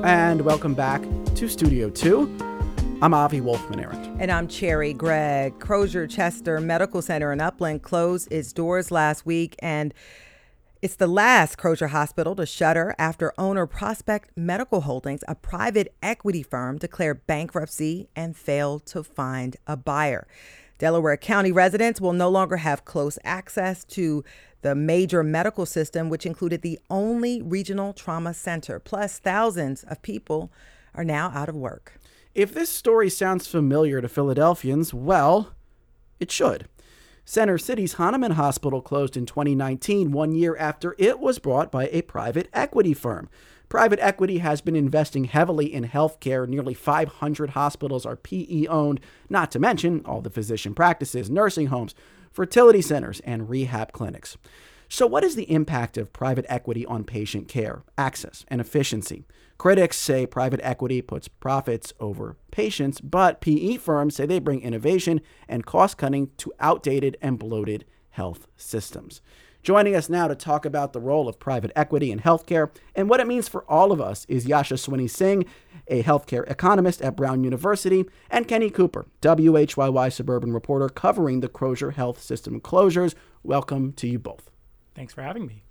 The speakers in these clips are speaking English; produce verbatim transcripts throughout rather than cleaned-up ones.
and welcome back to Studio two. I'm Avi Wolfman-Arent. And I'm Cherry Gregg. Crozer Chester Medical Center in Upland closed its doors last week, and it's the last Crozer hospital to shutter after owner Prospect Medical Holdings, a private equity firm, declared bankruptcy and failed to find a buyer. Delaware County residents will no longer have close access to the major medical system, which included the only regional trauma center. Plus, thousands of people are now out of work. If this story sounds familiar to Philadelphians, well, it should. Center City's Hahnemann Hospital closed in twenty nineteen, one year after it was bought by a private equity firm. Private equity has been investing heavily in healthcare. Nearly five hundred hospitals are P E-owned, not to mention all the physician practices, nursing homes, fertility centers, and rehab clinics. So what is the impact of private equity on patient care, access, and efficiency? Critics say private equity puts profits over patients, but P E firms say they bring innovation and cost-cutting to outdated and bloated health systems. Joining us now to talk about the role of private equity in healthcare and what it means for all of us is Yashaswini Singh, a healthcare economist at Brown University, and Kenny Cooper, W H Y Y suburban reporter covering the Crozer Health System closures. Welcome to you both. Thanks for having me.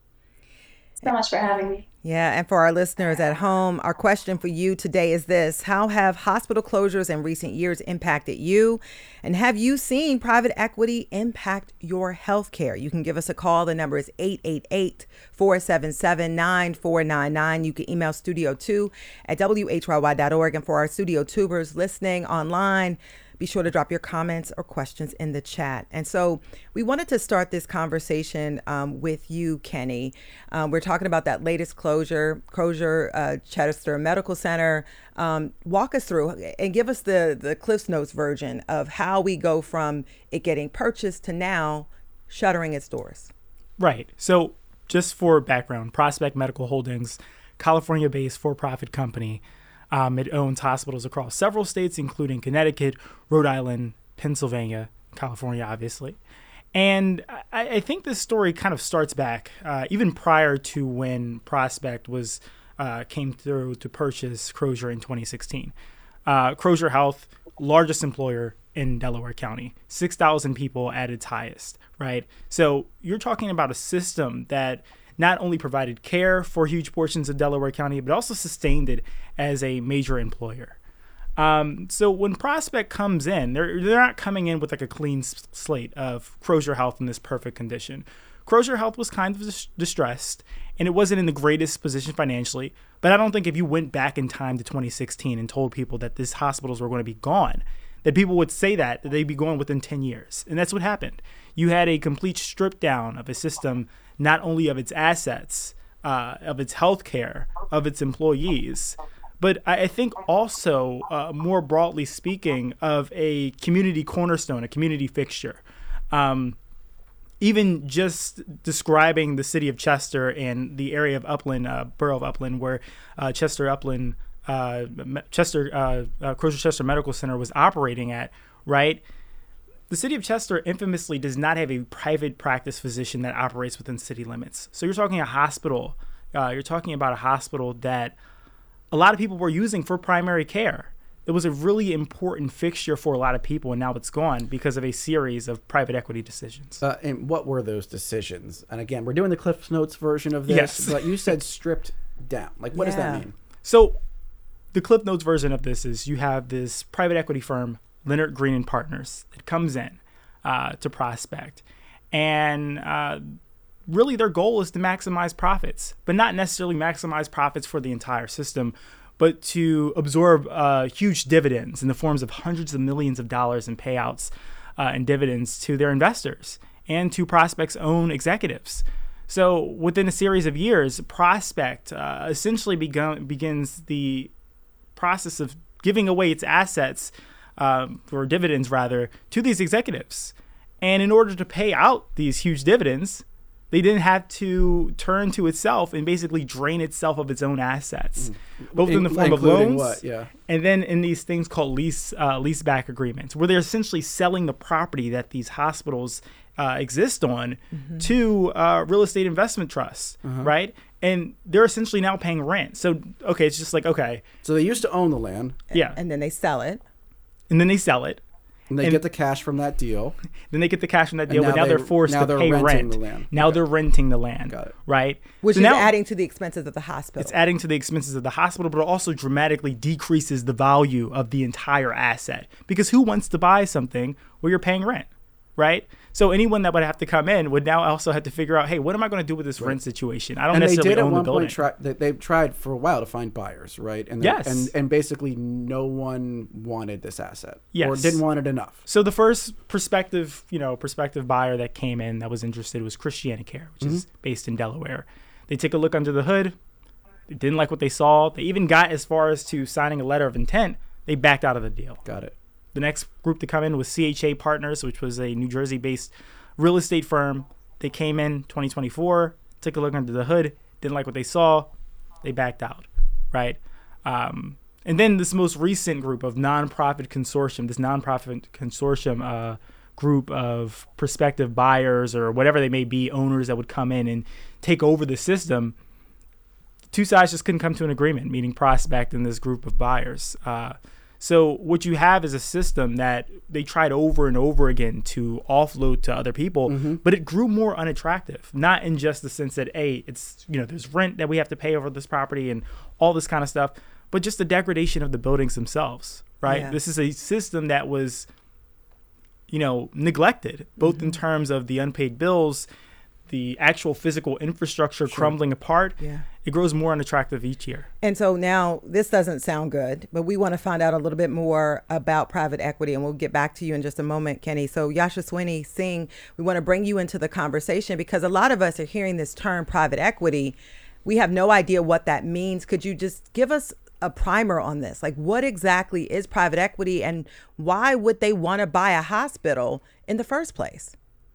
So much for having me. Yeah, and for our listeners at home, our question for you today is this: how have hospital closures in recent years impacted you? And have you seen private equity impact your health care? You can give us a call. The number is eight eight eight, four seven seven, nine four nine nine. You can email studio two at W H Y Y dot org. And for our Studio Tubers listening online, be sure to drop your comments or questions in the chat. And so we wanted to start this conversation um, with you, Kenny. Um, we're talking about that latest closure, Crozer uh, Chester Medical Center. Um, walk us through and give us the, the Cliff's Notes version of how we go from it getting purchased to now shuttering its doors. Right. So just for background, Prospect Medical Holdings, California-based for-profit company. Um, it owns hospitals across several states, including Connecticut, Rhode Island, Pennsylvania, California, obviously. And I, I think this story kind of starts back uh, even prior to when Prospect was uh, came through to purchase Crozer in twenty sixteen. Uh, Crozer Health, largest employer in Delaware County, six thousand people at its highest, right? So you're talking about a system that not only provided care for huge portions of Delaware County, but also sustained it as a major employer. Um, so when Prospect comes in, they're they're not coming in with like a clean slate of Crozer Health in this perfect condition. Crozer Health was kind of dis- distressed, and it wasn't in the greatest position financially. But I don't think if you went back in time to twenty sixteen and told people that these hospitals were going to be gone, that people would say that, that they'd be gone within ten years. And that's what happened. You had a complete strip down of a system, not only of its assets, uh, of its healthcare, of its employees, but I, I think also, uh, more broadly speaking, of a community cornerstone, a community fixture. Um, even just describing the city of Chester and the area of Upland, uh, borough of Upland, where uh, Chester Upland, uh, Chester, uh, uh, Crozer Chester Medical Center was operating at, right? The city of Chester infamously does not have a private practice physician that operates within city limits. So you're talking a hospital, uh, you're talking about a hospital that a lot of people were using for primary care. It was a really important fixture for a lot of people, and now it's gone because of a series of private equity decisions. Uh, and what were those decisions? And again, we're doing the Cliff Notes version of this, yes. But you said stripped down. Like, what yeah. does that mean? So the Cliff Notes version of this is you have this private equity firm, Leonard Green and Partners, that comes in uh, to Prospect. And uh, really their goal is to maximize profits, but not necessarily maximize profits for the entire system, but to absorb uh, huge dividends in the forms of hundreds of millions of dollars in payouts uh, and dividends to their investors and to Prospect's own executives. So within a series of years, Prospect uh, essentially begun, begins the process of giving away its assets, um, or dividends rather, to these executives. And in order to pay out these huge dividends, they didn't have to turn to itself and basically drain itself of its own assets, mm. both in, in the form of loans what? Yeah. and then in these things called lease uh, leaseback agreements, where they're essentially selling the property that these hospitals uh, exist on mm-hmm. to uh, real estate investment trusts, uh-huh. right? And they're essentially now paying rent. So, okay, it's just like, okay. So they used to own the land. Yeah. And then they sell it. And then they sell it. And they and get the cash from that deal. Then they get the cash from that deal, now but now they, they're forced now to they're pay renting rent. The land. Now okay. they're renting the land, Got it. right? Which so is now, adding to the expenses of the hospital. It's adding to the expenses of the hospital, but it also dramatically decreases the value of the entire asset. Because who wants to buy something where you're paying rent, right? So anyone that would have to come in would now also have to figure out, hey, what am I going to do with this right. rent situation? I don't and necessarily they did own at one the building. Point try, they, they've tried for a while to find buyers, right? And yes. And, and basically no one wanted this asset yes. or didn't want it enough. So the first prospective, you know, prospective buyer that came in that was interested was Christianacare, which mm-hmm. is based in Delaware. They took a look under the hood. They didn't like what they saw. They even got as far as to signing a letter of intent. They backed out of the deal. Got it. The next group to come in was C H A Partners, which was a New Jersey-based real estate firm. They came in twenty twenty-four, took a look under the hood, didn't like what they saw, they backed out, right? Um, and then this most recent group of nonprofit consortium, this nonprofit consortium uh, group of prospective buyers or whatever they may be, owners that would come in and take over the system, two sides just couldn't come to an agreement, meaning Prospect and this group of buyers. Uh, So what you have is a system that they tried over and over again to offload to other people, mm-hmm. but it grew more unattractive, not in just the sense that, hey, it's, you know, there's rent that we have to pay over this property and all this kind of stuff, but just the degradation of the buildings themselves, right? Yeah. This is a system that was, you know, neglected, both mm-hmm. in terms of the unpaid bills, the actual physical infrastructure sure. crumbling apart. Yeah. It grows more unattractive each year. And so now this doesn't sound good, but we want to find out a little bit more about private equity, and we'll get back to you in just a moment, Kenny. So Yashaswini Singh, we want to bring you into the conversation because a lot of us are hearing this term private equity. We have no idea what that means. Could you just give us a primer on this? Like, what exactly is private equity and why would they want to buy a hospital in the first place?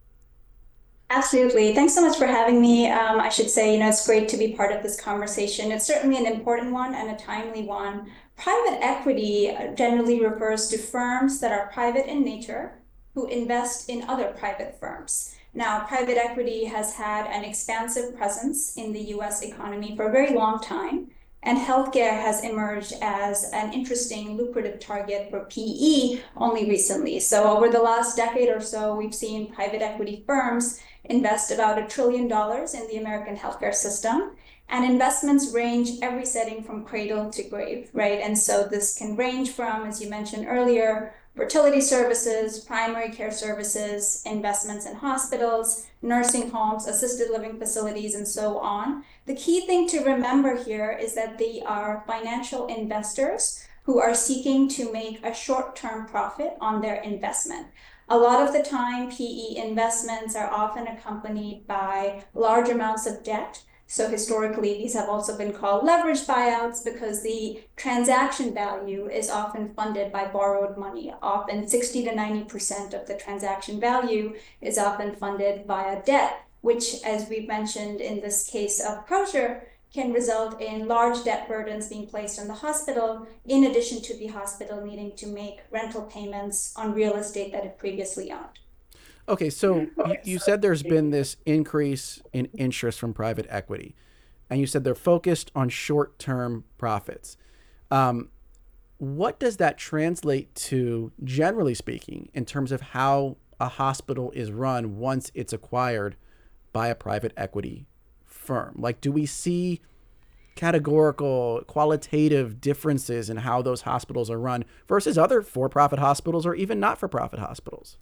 Absolutely. Thanks so much for having me. Um, I should say, you know, it's great to be part of this conversation. It's certainly an important one and a timely one. Private equity generally refers to firms that are private in nature who invest in other private firms. Now, private equity has had an expansive presence in the U S economy for a very long time, and healthcare has emerged as an interesting, lucrative target for P E only recently. So over the last decade or so, we've seen private equity firms invest about a trillion dollars in the American healthcare system. And investments range every setting from cradle to grave, right? And so this can range from, as you mentioned earlier, fertility services, primary care services, investments in hospitals, nursing homes, assisted living facilities, and so on. The key thing to remember here is that they are financial investors who are seeking to make a short-term profit on their investment. A lot of the time, P E investments are often accompanied by large amounts of debt. So historically, these have also been called leveraged buyouts because the transaction value is often funded by borrowed money. Often sixty to ninety percent of the transaction value is often funded via debt, which, as we've mentioned in this case of Crozier, can result in large debt burdens being placed on the hospital, in addition to the hospital needing to make rental payments on real estate that it previously owned. Okay, so you, you said there's been this increase in interest from private equity, and you said they're focused on short-term profits. Um, what does that translate to, generally speaking, in terms of how a hospital is run once it's acquired by a private equity firm? Like, do we see categorical, qualitative differences in how those hospitals are run versus other for-profit hospitals or even not-for-profit hospitals?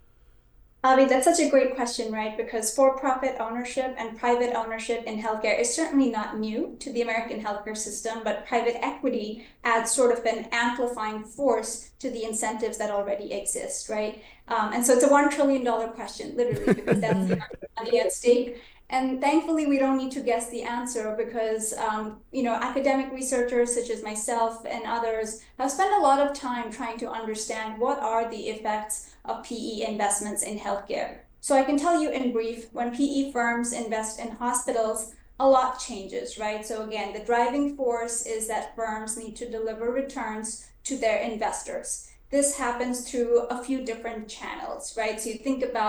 Avi, that's such a great question, right? Because for-profit ownership and private ownership in healthcare is certainly not new to the American healthcare system, but private equity adds sort of an amplifying force to the incentives that already exist, right? Um, and so it's a one trillion dollars question, literally, because that's the amount of money at stake. And thankfully, we don't need to guess the answer because, um, you know, academic researchers such as myself and others have spent a lot of time trying to understand what are the effects of P E investments in healthcare. So I can tell you in brief, when P E firms invest in hospitals, a lot changes, right? So again, the driving force is that firms need to deliver returns to their investors. This happens through a few different channels, right? So you think about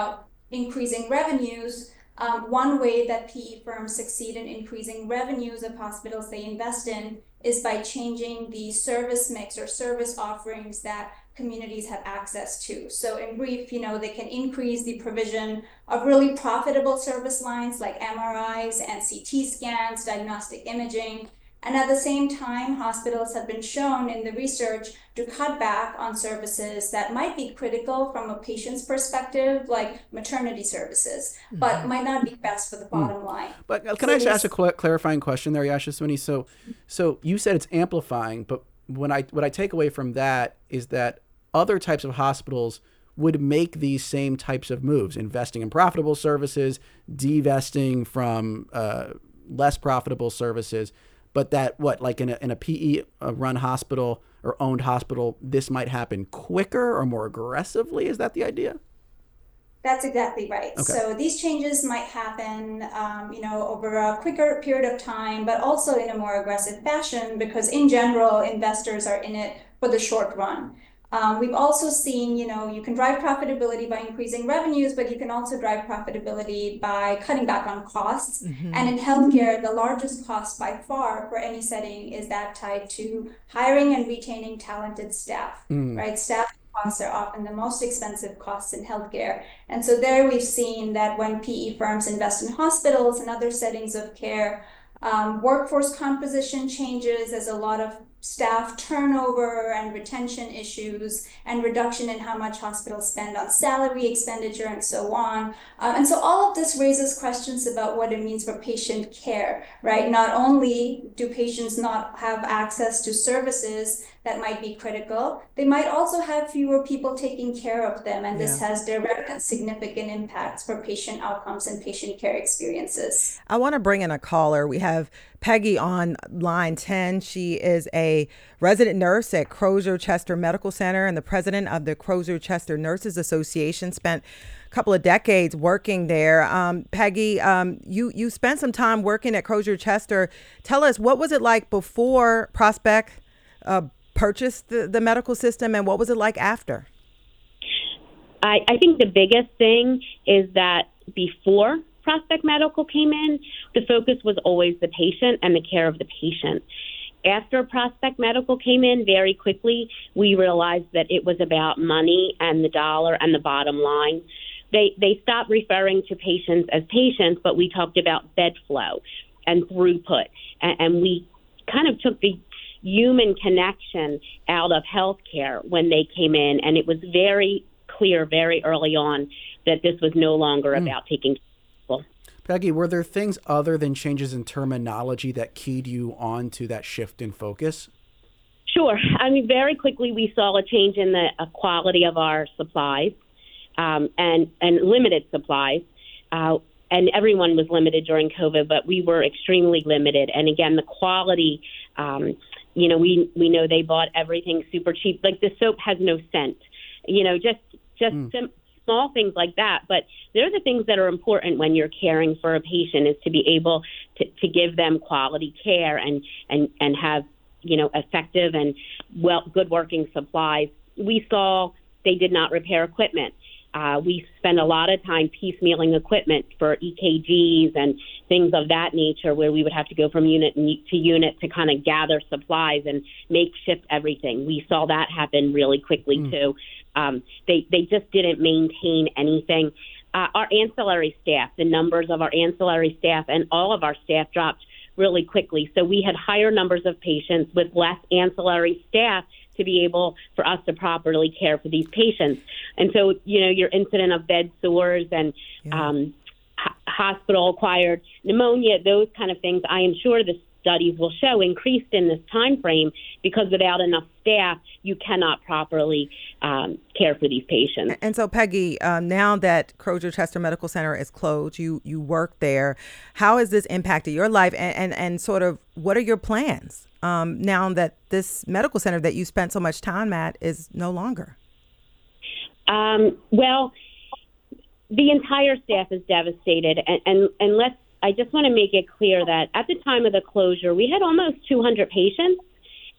increasing revenues, um, one way that P E firms succeed in increasing revenues of hospitals they invest in is by changing the service mix or service offerings that communities have access to. So in brief, you know, they can increase the provision of really profitable service lines like M R Is and C T scans, diagnostic imaging. And at the same time, hospitals have been shown in the research to cut back on services that might be critical from a patient's perspective, like maternity services, mm-hmm. but might not be best for the bottom mm. line. But can so I just ask a cl- clarifying question there, Yashaswini? So, so you said it's amplifying, but when I what I take away from that is that other types of hospitals would make these same types of moves, investing in profitable services, divesting from uh, less profitable services. But that what, like in a, in a P E run hospital or owned hospital, this might happen quicker or more aggressively? Is that the idea? That's exactly right. Okay. So these changes might happen, um, you know, over a quicker period of time, but also in a more aggressive fashion, because in general, investors are in it for the short run. Um, we've also seen, you know, you can drive profitability by increasing revenues, but you can also drive profitability by cutting back on costs. Mm-hmm. And in healthcare, the largest cost by far for any setting is that tied to hiring and retaining talented staff, mm. right? Staff costs are often the most expensive costs in healthcare. And so there we've seen that when P E firms invest in hospitals and other settings of care, um, workforce composition changes. There's a lot of staff turnover and retention issues and reduction in how much hospitals spend on salary expenditure and so on. Um, and so all of this raises questions about what it means for patient care, right? Not only do patients not have access to services that might be critical, they might also have fewer people taking care of them. And this yeah. has direct and significant impacts for patient outcomes and patient care experiences. I want to bring in a caller. We have Peggy on line ten. She is a resident nurse at Crozer Chester Medical Center and the president of the Crozer Chester Nurses Association. Spent a couple of decades working there. Um, Peggy, um, you, you spent some time working at Crozer Chester. Tell us, what was it like before Prospect uh, purchased the, the medical system, and what was it like after? I, I think the biggest thing is that before Prospect Medical came in, the focus was always the patient and the care of the patient. After Prospect Medical came in, very quickly, we realized that it was about money and the dollar and the bottom line. They they stopped referring to patients as patients, but we talked about bed flow and throughput. And, and we kind of took the human connection out of healthcare when they came in. And it was very clear very early on that this was no longer mm. about taking care of people. Peggy, were there things other than changes in terminology that keyed you on to that shift in focus? Sure. I mean, very quickly we saw a change in the uh, quality of our supplies um, and, and limited supplies. Uh, and everyone was limited during COVID, but we were extremely limited. And again, the quality, um, you know, we, we know they bought everything super cheap. Like the soap has no scent, you know, just, just mm. sim- small things like that. But they're the things that are important when you're caring for a patient, is to be able to, to give them quality care and, and, and have, you know, effective and well, good working supplies. We saw they did not repair equipment. Uh, we spend a lot of time piecemealing equipment for E K Gs and things of that nature, where we would have to go from unit to unit to kind of gather supplies and makeshift everything. We saw that happen really quickly, mm. too. Um, they, they just didn't maintain anything. Uh, our ancillary staff, the numbers of our ancillary staff and all of our staff dropped really quickly. So we had higher numbers of patients with less ancillary staff to be able for us to properly care for these patients. And so, you know, your incident of bed sores and yeah. um, h- hospital-acquired pneumonia, those kind of things, I am sure the studies will show increased in this time frame, because without enough staff, you cannot properly um, care for these patients. And so, Peggy, um, now that Crozer Chester Medical Center is closed, you you work there. How has this impacted your life, and, and, and sort of what are your plans um, now that this medical center that you spent so much time at is no longer? Um, well, the entire staff is devastated, and, and, and let's I just want to make it clear that at the time of the closure, we had almost two hundred patients,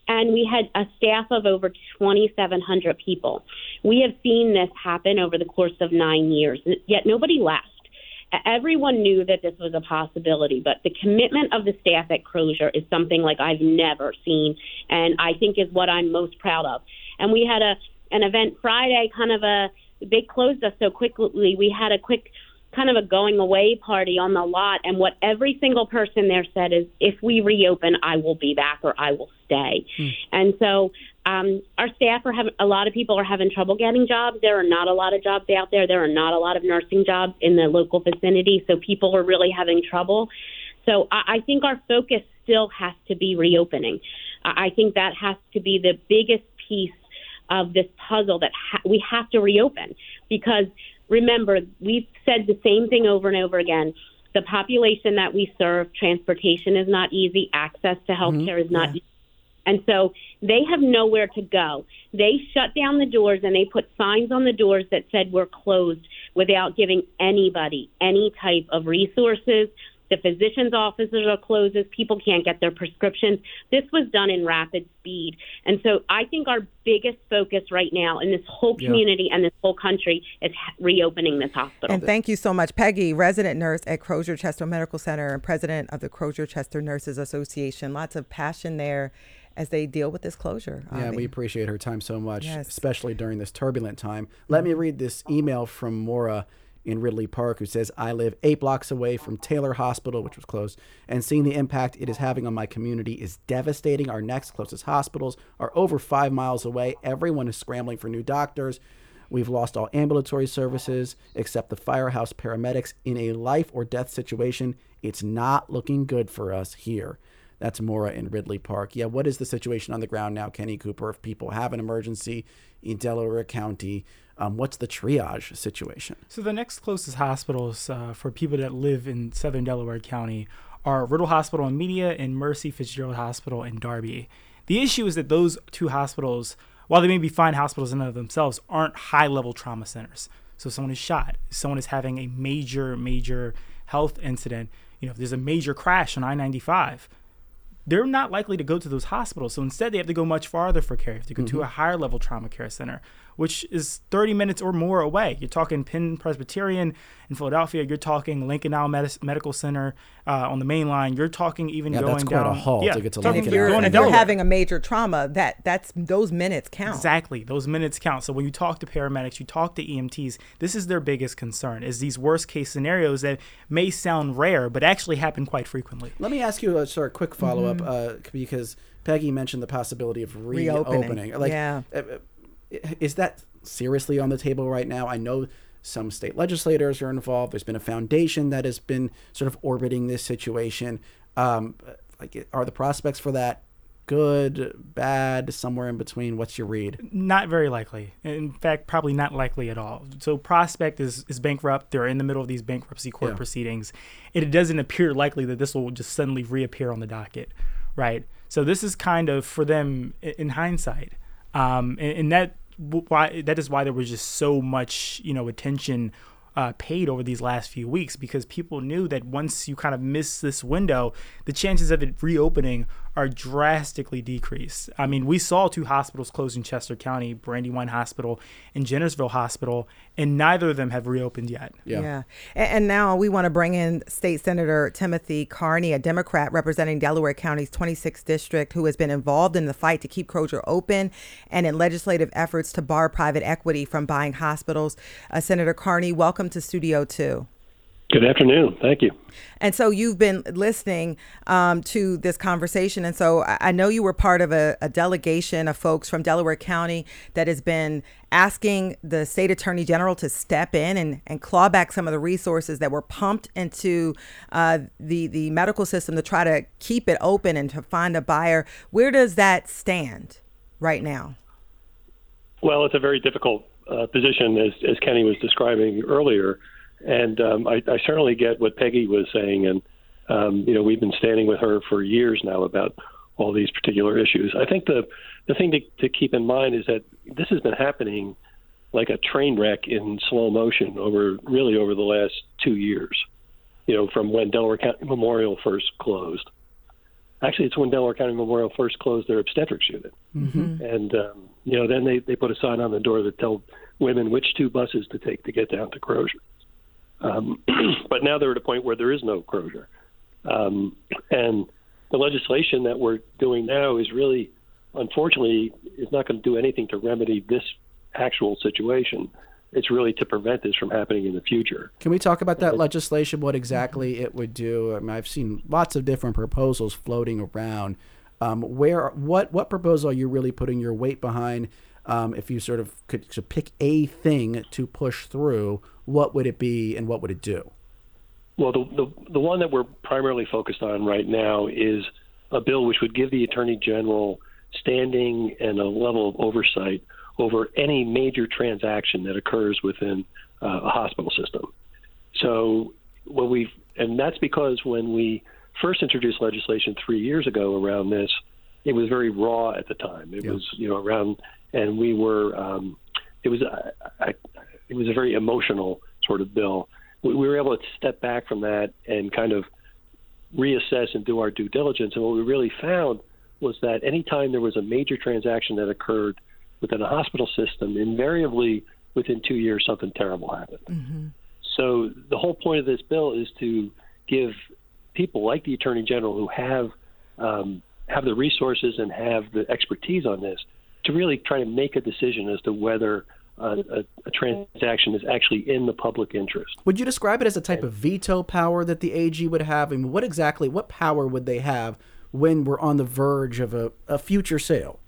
and we had a staff of over twenty-seven hundred people. We have seen this happen over the course of nine years, yet nobody left. Everyone knew that this was a possibility, but the commitment of the staff at Crozier is something like I've never seen, and I think is what I'm most proud of. And we had a an event Friday, kind of a, they closed us so quickly, we had a quick kind of a going away party on the lot, and what every single person there said is, if we reopen, I will be back or I will stay. Hmm. And so um, our staff are having, a lot of people are having trouble getting jobs. There are not a lot of jobs out there. There are not a lot of nursing jobs in the local vicinity, so people are really having trouble. So I, I think our focus still has to be reopening. I think that has to be the biggest piece of this puzzle, that ha- we have to reopen, because remember, we've said the same thing over and over again. The population that we serve, transportation is not easy. Access to healthcare mm-hmm. is not yeah. easy. And so they have nowhere to go. They shut down the doors and they put signs on the doors that said we're closed, without giving anybody any type of resources. The physician's offices are closed. People can't get their prescriptions. This was done in rapid speed. And so I think our biggest focus right now in this whole community yeah. and this whole country is reopening this hospital. And thank you so much, Peggy, resident nurse at Crozier Chester Medical Center and president of the Crozier Chester Nurses Association. Lots of passion there as they deal with this closure. Yeah, we appreciate her time so much, yes. especially during this turbulent time. Let me read this email from Maura in Ridley Park, who says, I live eight blocks away from Taylor Hospital, which was closed, and seeing the impact it is having on my community is devastating. Our next closest hospitals are over five miles away. Everyone is scrambling for new doctors. We've lost all ambulatory services except the firehouse paramedics. In a life or death situation, it's not looking good for us here. That's Maura in Ridley Park. Yeah, what is the situation on the ground now, Kenny Cooper, if people have an emergency in Delaware County? Um, what's the triage situation? So the next closest hospitals uh, for people that live in southern Delaware County are Riddle Hospital in Media and Mercy Fitzgerald Hospital in Darby. The issue is that those two hospitals, while they may be fine hospitals in and of themselves, aren't high-level trauma centers. So someone is shot, someone is having a major, major health incident. You know, if there's a major crash on I ninety-five, they're not likely to go to those hospitals. So instead, they have to go much farther for care. They have to go mm-hmm. to a higher level trauma care center, which is thirty minutes or more away. You're talking Penn Presbyterian in Philadelphia. You're talking Lincoln Now Med- Medical Center uh, on the main line. You're talking even yeah, going that's quite down. a haul yeah, to get to talking, Lincoln. If you're, Now. if you're having a major trauma, that that's those minutes count. Exactly. Those minutes count. So when you talk to paramedics, you talk to E M Ts, this is their biggest concern, is these worst case scenarios that may sound rare, but actually happen quite frequently. Let me ask you a sort of quick follow-up, mm-hmm. uh, because Peggy mentioned the possibility of reopening. reopening. Like, yeah. uh, is that seriously on the table right now? I know some state legislators are involved. There's been a foundation that has been sort of orbiting this situation. Um, like, are the prospects for that good, bad, somewhere in between? What's your read? Not very likely. In fact, probably not likely at all. So Prospect is, is bankrupt. They're in the middle of these bankruptcy court yeah. proceedings. And it doesn't appear likely that this will just suddenly reappear on the docket, right? So this is kind of for them in hindsight. Um, and, and that why that is why there was just so much, you know, attention uh, paid over these last few weeks, because people knew that once you kind of miss this window, the chances of it reopening are drastically decreased. I mean, we saw two hospitals close in Chester County, Brandywine Hospital and Jennersville Hospital, and neither of them have reopened yet. Yeah. yeah. And, and now we want to bring in State Senator Timothy Carney, a Democrat representing Delaware County's twenty-sixth district, who has been involved in the fight to keep Crozier open and in legislative efforts to bar private equity from buying hospitals. Uh, Senator Carney, welcome to Studio Two. Good afternoon. Thank you. And so you've been listening um, to this conversation. And so I know you were part of a, a delegation of folks from Delaware County that has been asking the state attorney general to step in and, and claw back some of the resources that were pumped into uh, the, the medical system to try to keep it open and to find a buyer. Where does that stand right now? Well, it's a very difficult uh, position, as, as Kenny was describing earlier. And um, I, I certainly get what Peggy was saying. And, um, you know, we've been standing with her for years now about all these particular issues. I think the, the thing to, to keep in mind is that this has been happening like a train wreck in slow motion over really over the last two years, you know, from when Delaware County Memorial first closed. actually, it's when Delaware County Memorial first closed their obstetrics unit. Mm-hmm. And, um, you know, then they, they put a sign on the door that told women which two buses to take to get down to Crozier. Um, but now they're at a point where there is no Crozier. Um, and the legislation that we're doing now is really, unfortunately, is not going to do anything to remedy this actual situation. It's really to prevent this from happening in the future. Can we talk about that legislation, what exactly it would do? I mean, I've seen lots of different proposals floating around. Um, where, what, what proposal are you really putting your weight behind? Um, if you sort of could, could pick a thing to push through, what would it be and what would it do? Well, the, the, the one that we're primarily focused on right now is a bill which would give the Attorney General standing and a level of oversight over any major transaction that occurs within uh, a hospital system. So when we, and that's because when we first introduced legislation three years ago around this, it was very raw at the time. It yeah. was, you know, around, and we were, um, it was, a, a, it was a very emotional sort of bill. We, we were able to step back from that and kind of reassess and do our due diligence. And what we really found was that anytime there was a major transaction that occurred within a hospital system, invariably within two years, something terrible happened. Mm-hmm. So the whole point of this bill is to give people like the Attorney General who have um, have the resources and have the expertise on this to really try to make a decision as to whether uh, a, a transaction is actually in the public interest. Would you describe it as a type of veto power that the A G would have? I mean, what exactly, what power would they have when we're on the verge of a, a future sale?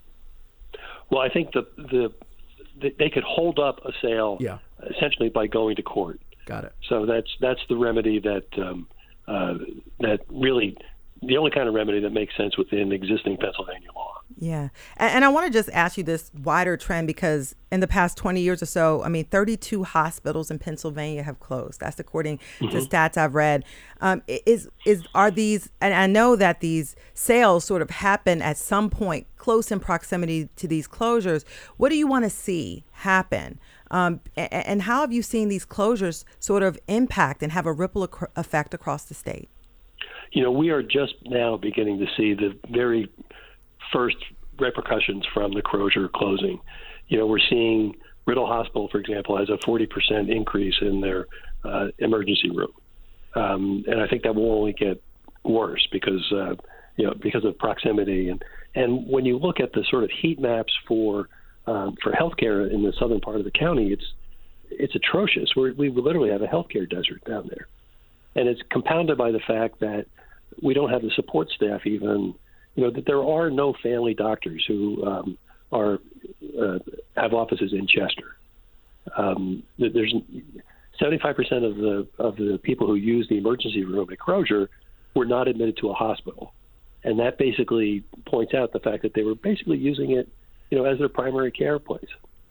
Well, I think the, the the they could hold up a sale yeah. essentially by going to court. Got it. So that's that's the remedy that um, uh, that really the only kind of remedy that makes sense within existing Pennsylvania law. Yeah. And, and I want to just ask you this wider trend, because in the past twenty years or so, I mean, thirty-two hospitals in Pennsylvania have closed. That's according mm-hmm. to stats I've read. Um, is is are these, and I know that these sales sort of happen at some point close in proximity to these closures. What do you want to see happen? Um, and, and how have you seen these closures sort of impact and have a ripple ac- effect across the state? You know, we are just now beginning to see the very first repercussions from the Crozier closing. You know, we're seeing Riddle Hospital, for example, has a forty percent increase in their uh, emergency room. Um, and I think that will only get worse because, uh, you know, because of proximity. And, and when you look at the sort of heat maps for um, for healthcare in the southern part of the county, it's it's atrocious. We're, we literally have a healthcare desert down there. And it's compounded by the fact that we don't have the support staff even, you know, that there are no family doctors who um, are uh, have offices in Chester. Um, there's seventy-five percent of the of the people who use the emergency room at Crozier were not admitted to a hospital, and that basically points out the fact that they were basically using it, you know, as their primary care place,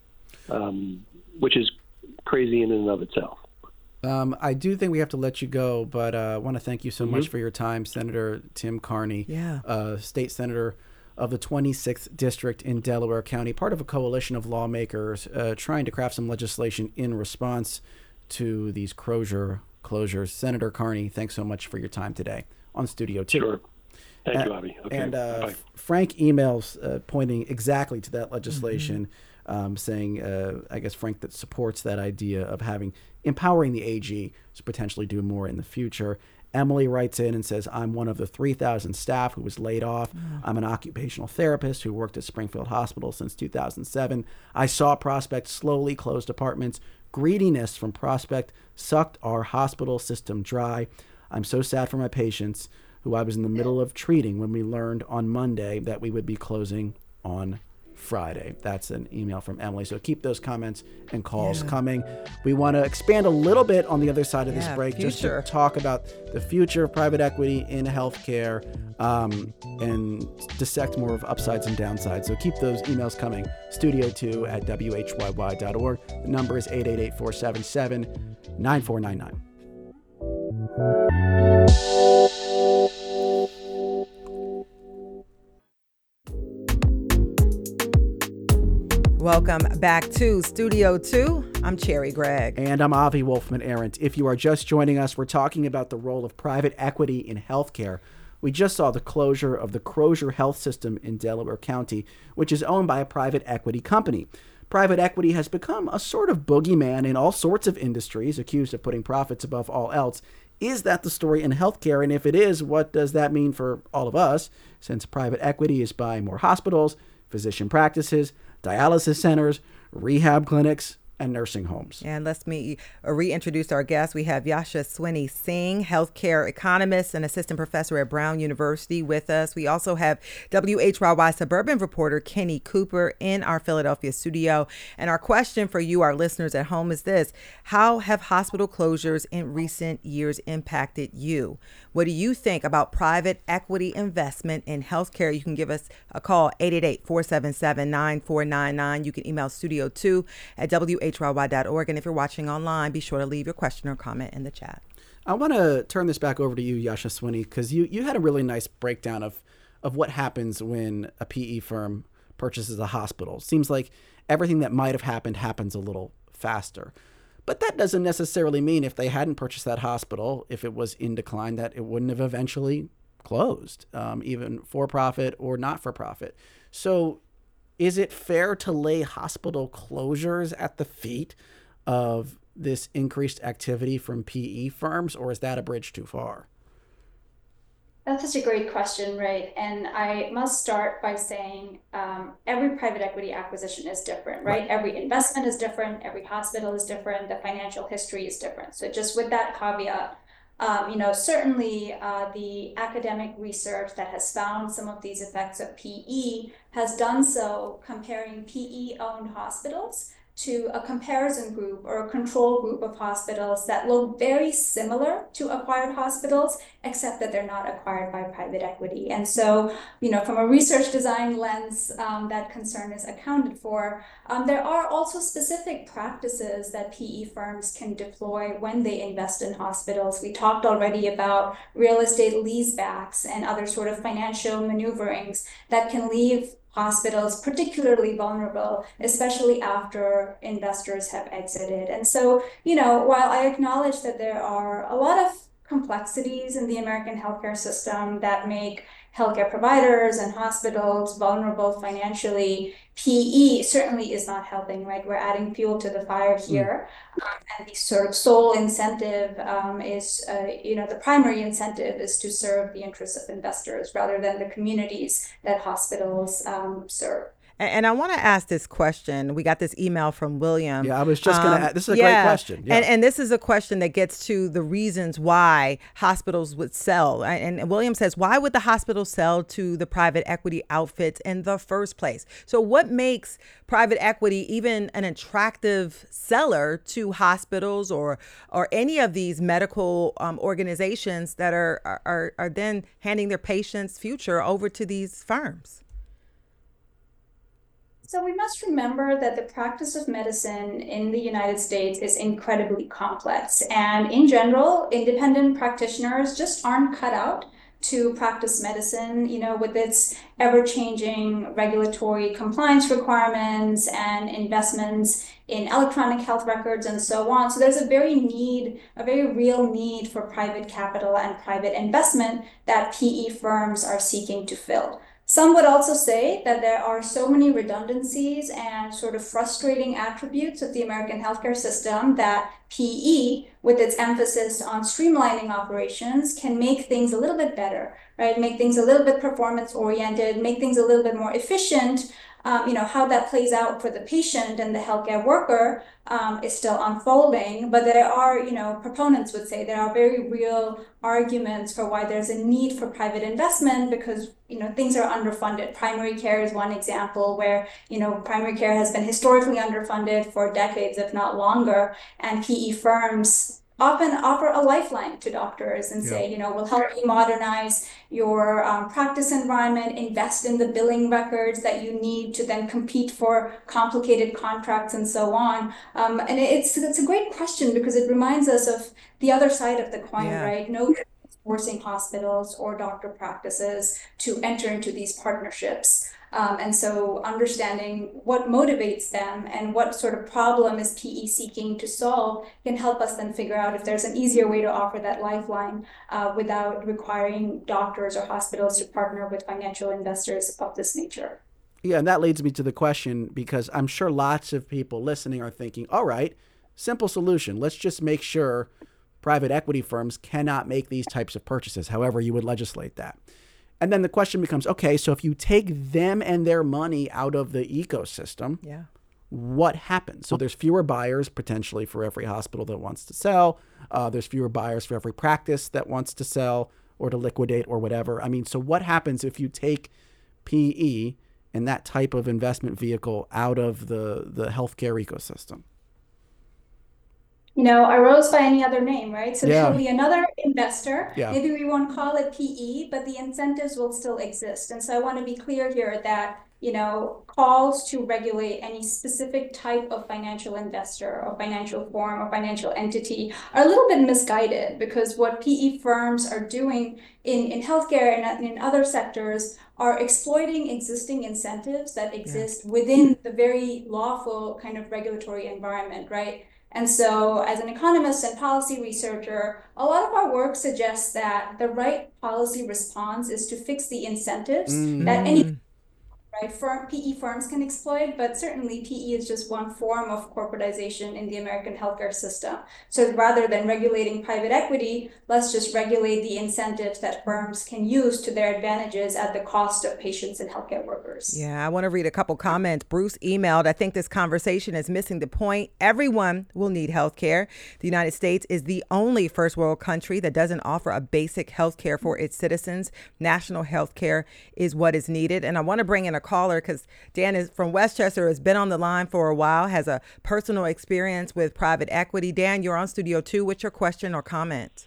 um, which is crazy in and of itself. Um, I do think we have to let you go, but uh, I want to thank you so mm-hmm. much for your time, Senator Tim Carney, yeah. uh, state senator of the twenty-sixth District in Delaware County, part of a coalition of lawmakers uh, trying to craft some legislation in response to these Crozier closures. Senator Carney, thanks so much for your time today on Studio Two. Sure. Thank uh, you, Avi. Okay. And uh, Bye. Frank emails uh, pointing exactly to that legislation, mm-hmm. um, saying, uh, I guess, Frank, that supports that idea of having empowering the A G to potentially do more in the future. Emily writes in and says, I'm one of the three thousand staff who was laid off. Mm. I'm an occupational therapist who worked at Springfield Hospital since two thousand seven. I saw Prospect slowly close departments. Greediness from Prospect sucked our hospital system dry. I'm so sad for my patients who I was in the middle of treating when we learned on Monday that we would be closing on Friday. That's an email from Emily. So keep those comments and calls yeah. coming. We want to expand a little bit on the other side of yeah, this break, future. just to talk about the future of private equity in healthcare um, and dissect more of upsides and downsides. So keep those emails coming. Studio two at W H Y Y dot org. The number is eight eight eight, four seven seven, nine four nine nine. Welcome back to Studio two. I'm Cherry Gregg. And I'm Avi Wolfman Arendt. If you are just joining us, we're talking about the role of private equity in healthcare. We just saw the closure of the Crozer Health System in Delaware County, which is owned by a private equity company. Private equity has become a sort of boogeyman in all sorts of industries, accused of putting profits above all else. Is that the story in healthcare? And if it is, what does that mean for all of us, since private equity is buying more hospitals, physician practices, dialysis centers, rehab clinics, and nursing homes? And let's me uh, reintroduce our guest. We have Yashaswini Singh, healthcare economist and assistant professor at Brown University, with us. We also have W H Y Y suburban reporter Kenny Cooper in our Philadelphia studio. And our question for you, our listeners at home, is this: how have hospital closures in recent years impacted you? What do you think about private equity investment in healthcare? You can give us a call, eight eight eight, four seven seven, nine four nine nine. You can email studio two at W H Y Y dot org. And if you're watching online, be sure to leave your question or comment in the chat. I want to turn this back over to you, Yashaswini, because you, you had a really nice breakdown of, of what happens when a P E firm purchases a hospital. Seems like everything that might have happened happens a little faster. But that doesn't necessarily mean if they hadn't purchased that hospital, if it was in decline, that it wouldn't have eventually closed, um, even for profit or not for profit. So is it fair to lay hospital closures at the feet of this increased activity from P E firms, or is that a bridge too far? That's such a great question, right? And I must start by saying um, every private equity acquisition is different, right? right? Every investment is different. Every hospital is different. The financial history is different. So just with that caveat, um, you know, certainly uh, the academic research that has found some of these effects of P E has done so comparing P E-owned hospitals to a comparison group or a control group of hospitals that look very similar to acquired hospitals, except that they're not acquired by private equity. And so, you know, from a research design lens, um, that concern is accounted for. Um, there are also specific practices that P E firms can deploy when they invest in hospitals. We talked already about real estate leasebacks and other sort of financial maneuverings that can leave hospitals particularly vulnerable, especially after investors have exited. And so, you know, while I acknowledge that there are a lot of complexities in the American healthcare system that make healthcare providers and hospitals vulnerable financially, P E certainly is not helping, right? We're adding fuel to the fire here. Mm. Um, and the sort of sole incentive um, is, uh, you know, the primary incentive is to serve the interests of investors rather than the communities that hospitals um, serve. And I want to ask this question. We got this email from William. Yeah, I was just going to ask. This is a yeah. great question. Yeah. And, and this is a question that gets to the reasons why hospitals would sell. And William says, why would the hospital sell to the private equity outfits in the first place? So what makes private equity even an attractive seller to hospitals or or any of these medical um, organizations that are, are, are then handing their patients' future over to these firms? So we must remember that the practice of medicine in the United States is incredibly complex. And in general, independent practitioners just aren't cut out to practice medicine, you know, with its ever-changing regulatory compliance requirements and investments in electronic health records and so on. So there's a very need, a very real need for private capital and private investment that P E firms are seeking to fill. Some would also say that there are so many redundancies and sort of frustrating attributes of the American healthcare system that P E, with its emphasis on streamlining operations, can make things a little bit better, right? Make things a little bit performance oriented, make things a little bit more efficient. Um, you know, how that plays out for the patient and the healthcare worker um, is still unfolding, but there are, you know, proponents would say there are very real arguments for why there's a need for private investment because, you know, things are underfunded. Primary care is one example where, you know, primary care has been historically underfunded for decades, if not longer, and P E firms often offer a lifeline to doctors and say, yeah. you know, we'll help you modernize your um, practice environment, invest in the billing records that you need to then compete for complicated contracts and so on. Um, and it's it's a great question because it reminds us of the other side of the coin, yeah. right? No forcing hospitals or doctor practices to enter into these partnerships. Um, and so understanding what motivates them and what sort of problem is P E seeking to solve can help us then figure out if there's an easier way to offer that lifeline uh, without requiring doctors or hospitals to partner with financial investors of this nature. Yeah, and that leads me to the question, because I'm sure lots of people listening are thinking, all right, simple solution. Let's just make sure private equity firms cannot make these types of purchases, however you would legislate that. And then the question becomes, okay, so if you take them and their money out of the ecosystem, yeah. what happens? So there's fewer buyers potentially for every hospital that wants to sell. Uh, there's fewer buyers for every practice that wants to sell or to liquidate or whatever. I mean, so what happens if you take P E and that type of investment vehicle out of the, the healthcare ecosystem? You know, arose by any other name, right? So Yeah. there'll be another investor. Yeah. Maybe we won't call it P E, but the incentives will still exist. And so I want to be clear here that, you know, calls to regulate any specific type of financial investor or financial form or financial entity are a little bit misguided, because what P E firms are doing in, in healthcare and in other sectors are exploiting existing incentives that exist yeah. within the very lawful kind of regulatory environment, right? And so as an economist and policy researcher, a lot of our work suggests that the right policy response is to fix the incentives mm. that any right firm, P E firms can exploit, but certainly P E is just one form of corporatization in the American healthcare system. So rather than regulating private equity, let's just regulate the incentives that firms can use to their advantages at the cost of patients and healthcare workers. Yeah, I want to read a couple comments. Bruce emailed, I think this conversation is missing the point. Everyone will need healthcare. The United States is the only first world country that doesn't offer a basic healthcare for its citizens. National healthcare is what is needed. And I want to bring in a caller because Dan is from Westchester, has been on the line for a while, has a personal experience with private equity. Dan, you're on Studio Two. What's your question or comment?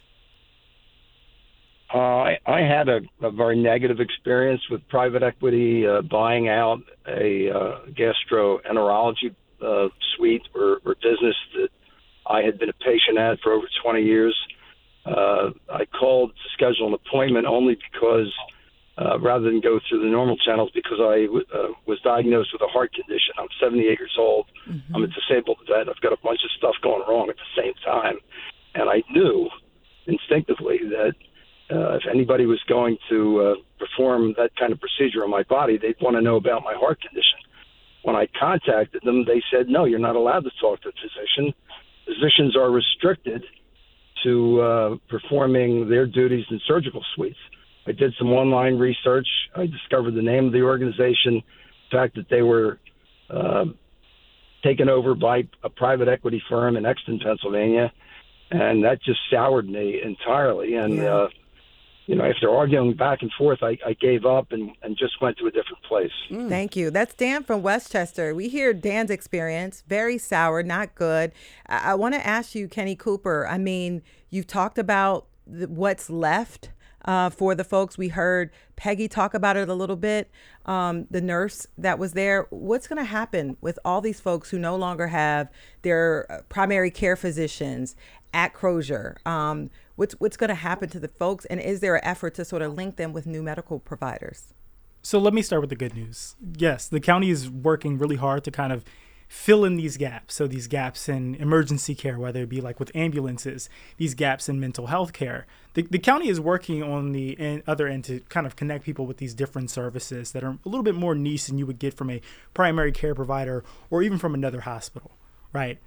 Uh, I, I had a, a very negative experience with private equity uh, buying out a uh, gastroenterology uh, suite or, or business that I had been a patient at for over twenty years. Uh, I called to schedule an appointment only because Uh, rather than go through the normal channels, because I uh, was diagnosed with a heart condition. I'm seventy-eight years old. Mm-hmm. I'm a disabled vet. I've got a bunch of stuff going wrong at the same time. And I knew instinctively that uh, if anybody was going to uh, perform that kind of procedure on my body, they'd want to know about my heart condition. When I contacted them, they said, no, you're not allowed to talk to a physician. Physicians are restricted to uh, performing their duties in surgical suites. I did some online research. I discovered the name of the organization, the fact that they were uh, taken over by a private equity firm in Exton, Pennsylvania, and that just soured me entirely. And, yeah. uh, you know, after arguing back and forth, I, I gave up and, and just went to a different place. Mm. Thank you. That's Dan from Westchester. We hear Dan's experience, very sour, not good. I, I want to ask you, Kenny Cooper, I mean, you've talked about the, what's left Uh, for the folks. We heard Peggy talk about it a little bit, um, the nurse that was there. What's going to happen with all these folks who no longer have their primary care physicians at Crozier? Um, what's what's going to happen to the folks? And is there an effort to sort of link them with new medical providers? So let me start with the good news. Yes, the county is working really hard to kind of fill in these gaps. So these gaps in emergency care, whether it be like with ambulances, these gaps in mental health care. The, the county is working on the en- other end to kind of connect people with these different services that are a little bit more niche than you would get from a primary care provider or even from another hospital, right?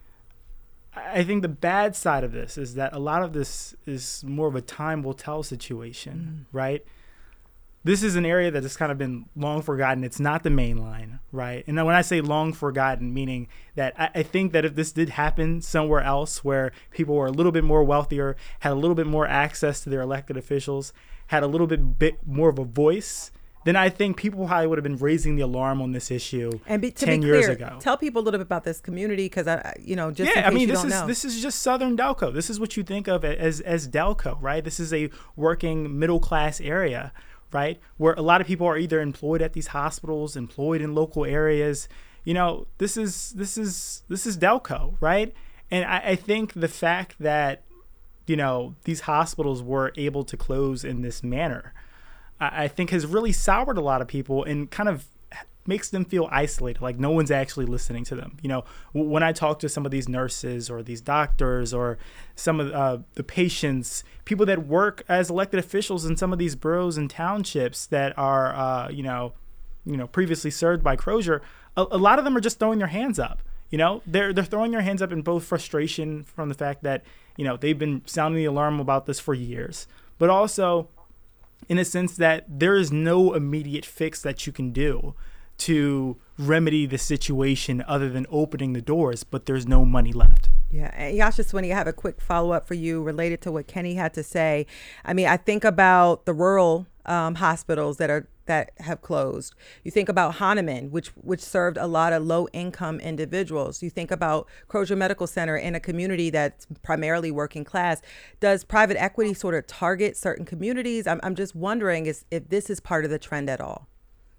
I think the bad side of this is that a lot of this is more of a time will tell situation, mm. right? This is an area that has kind of been long forgotten. It's not the main line, right? And when I say long forgotten, meaning that I, I think that if this did happen somewhere else where people were a little bit more wealthier, had a little bit more access to their elected officials, had a little bit, bit more of a voice, then I think people probably would have been raising the alarm on this issue and be, to ten be years clear, ago. Tell people a little bit about this community, because I, you know, just yeah, in case I mean, you this don't is know. this is just Southern Delco. This is what you think of as as Delco, right? This is a working middle class area, right? Where a lot of people are either employed at these hospitals, employed in local areas. You know, this is this is this is Delco, right? And I, I think the fact that you know, these hospitals were able to close in this manner, I, I think has really soured a lot of people and kind of makes them feel isolated, like no one's actually listening to them. You know, when I talk to some of these nurses or these doctors or some of uh, the patients, people that work as elected officials in some of these boroughs and townships that are, uh, you know, you know, previously served by Crozier, a, a lot of them are just throwing their hands up. You know, they're they're throwing their hands up in both frustration from the fact that, you know, they've been sounding the alarm about this for years, but also in a sense that there is no immediate fix that you can do to remedy the situation other than opening the doors, but there's no money left. Yeah. And Yashaswini, I have a quick follow-up for you related to what Kenny had to say. I mean, I think about the rural um, hospitals that are that have closed. You think about Hahnemann, which which served a lot of low-income individuals. You think about Crozier Medical Center in a community that's primarily working class. Does private equity sort of target certain communities? I'm, I'm just wondering is, if this is part of the trend at all.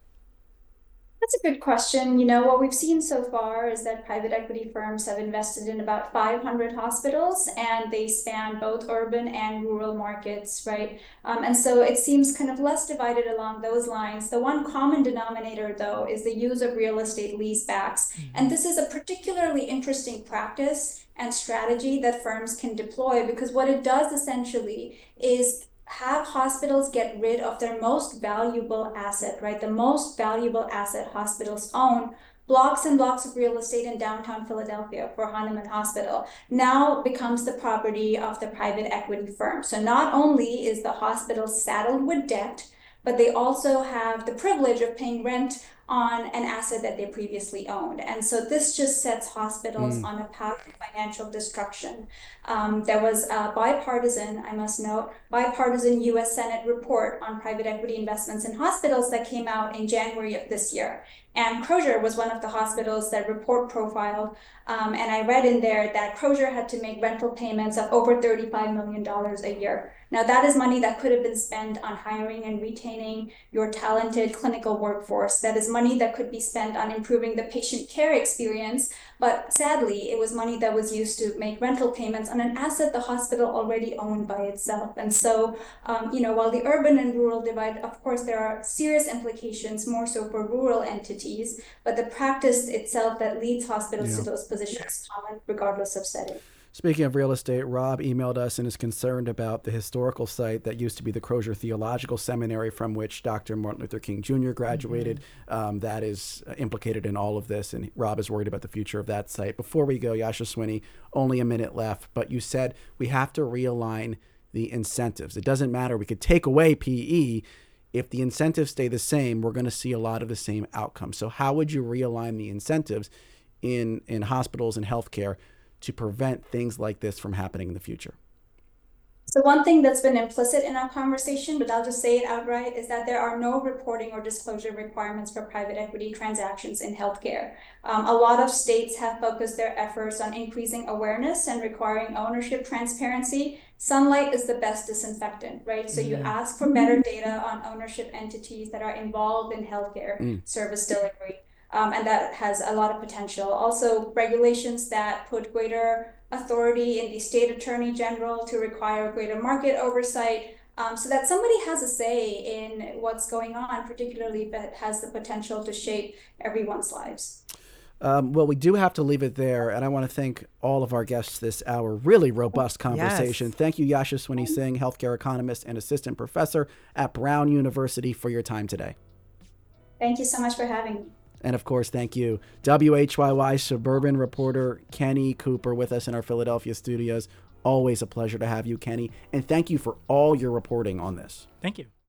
That's a good question. You know, what we've seen so far is that private equity firms have invested in about five hundred hospitals, and they span both urban and rural markets, right? Um, and so it seems kind of less divided along those lines. The one common denominator, though, is the use of real estate leasebacks. Mm-hmm. And this is a particularly interesting practice and strategy that firms can deploy, because what it does essentially is have hospitals get rid of their most valuable asset, right? The most valuable asset hospitals own, blocks and blocks of real estate in downtown Philadelphia for Hahnemann Hospital, now becomes the property of the private equity firm. So not only is the hospital saddled with debt, but they also have the privilege of paying rent on an asset that they previously owned. And so this just sets hospitals mm. on a path of financial destruction. Um, there was a bipartisan, I must note, bipartisan U S Senate report on private equity investments in hospitals that came out in January of this year. And Crozier was one of the hospitals that report profiled. Um, and I read in there that Crozier had to make rental payments of over thirty-five million dollars a year. Now, that is money that could have been spent on hiring and retaining your talented clinical workforce. That is money that could be spent on improving the patient care experience. But sadly, it was money that was used to make rental payments on an asset the hospital already owned by itself. And so, um, you know, while the urban and rural divide, of course, there are serious implications, more so for rural entities, but the practice itself that leads hospitals yeah. to those positions is common regardless of setting. Speaking of real estate, Rob emailed us and is concerned about the historical site that used to be the Crozier Theological Seminary, from which Doctor Martin Luther King Junior graduated. Mm-hmm. Um, that is implicated in all of this, and Rob is worried about the future of that site. Before we go, Yashaswini, only a minute left, but you said we have to realign the incentives. It doesn't matter. We could take away P E. If the incentives stay the same, we're going to see a lot of the same outcomes. So how would you realign the incentives in, in hospitals and healthcare to prevent things like this from happening in the future? So one thing that's been implicit in our conversation, but I'll just say it outright, is that there are no reporting or disclosure requirements for private equity transactions in healthcare. Um, a lot of states have focused their efforts on increasing awareness and requiring ownership transparency. Sunlight is the best disinfectant, right? So mm-hmm. you ask for better data on ownership entities that are involved in healthcare mm. service delivery. Um, and that has a lot of potential. Also, regulations that put greater authority in the state attorney general to require greater market oversight, um, so that somebody has a say in what's going on, particularly if it has the potential to shape everyone's lives. Um, well, we do have to leave it there, and I want to thank all of our guests this hour. Really robust conversation. Yes. Thank you, Yashaswini Singh, healthcare economist and assistant professor at Brown University, for your time today. Thank you so much for having me. And of course, thank you, W H Y Y suburban reporter Kenny Cooper, with us in our Philadelphia studios. Always a pleasure to have you, Kenny. And thank you for all your reporting on this. Thank you.